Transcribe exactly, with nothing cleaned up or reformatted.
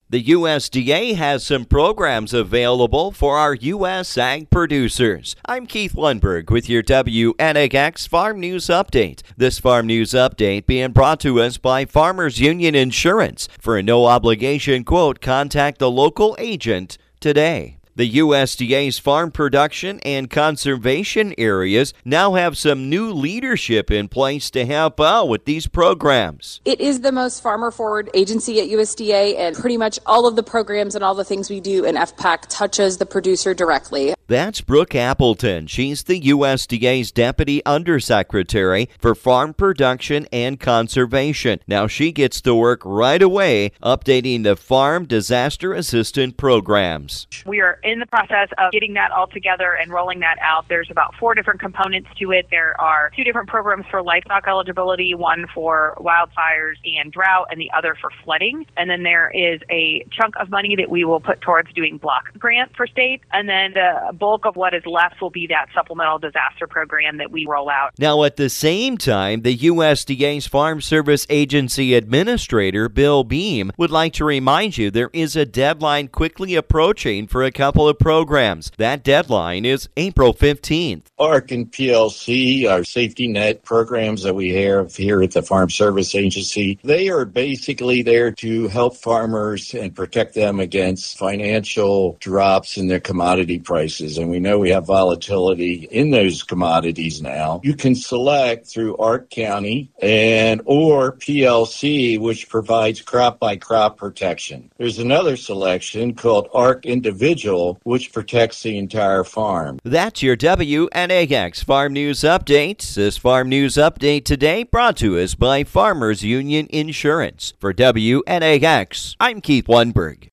The U S D A has some programs available for our U S ag producers. I'm Keith Lundberg with your W N A X Farm News Update. This Farm News Update being brought to us by Farmers Union Insurance. For a no-obligation quote, contact the local agent today. The U S D A's farm production and conservation areas now have some new leadership in place to help out with these programs. It is the most farmer-forward agency at U S D A, and pretty much all of the programs and all the things we do in F PAC touches the producer directly. That's Brooke Appleton. She's the U S D A's Deputy Undersecretary for Farm Production and Conservation. Now she gets to work right away updating the Farm Disaster Assistance programs. We are in the process of getting that all together and rolling that out. There's about four different components to it. There are two different programs for livestock eligibility, one for wildfires and drought, and the other for flooding. And then there is a chunk of money that we will put towards doing block grants for states. And then the bulk of what is left will be that supplemental disaster program that we roll out. Now, at the same time, the U S D A's Farm Service Agency Administrator, Bill Beam, would like to remind you there is a deadline quickly approaching for a couple of programs. That deadline is April fifteenth. A R C and P L C, our safety net programs that we have here at the Farm Service Agency, they are basically there to help farmers and protect them against financial drops in their commodity prices. And we know we have volatility in those commodities now. You can select through A R C County and or P L C, which provides crop by crop protection. There's another selection called A R C Individual, which protects the entire farm. That's your W N A X Farm News Update. This Farm News Update today brought to us by Farmers Union Insurance. For W N A X, I'm Keith Lundberg.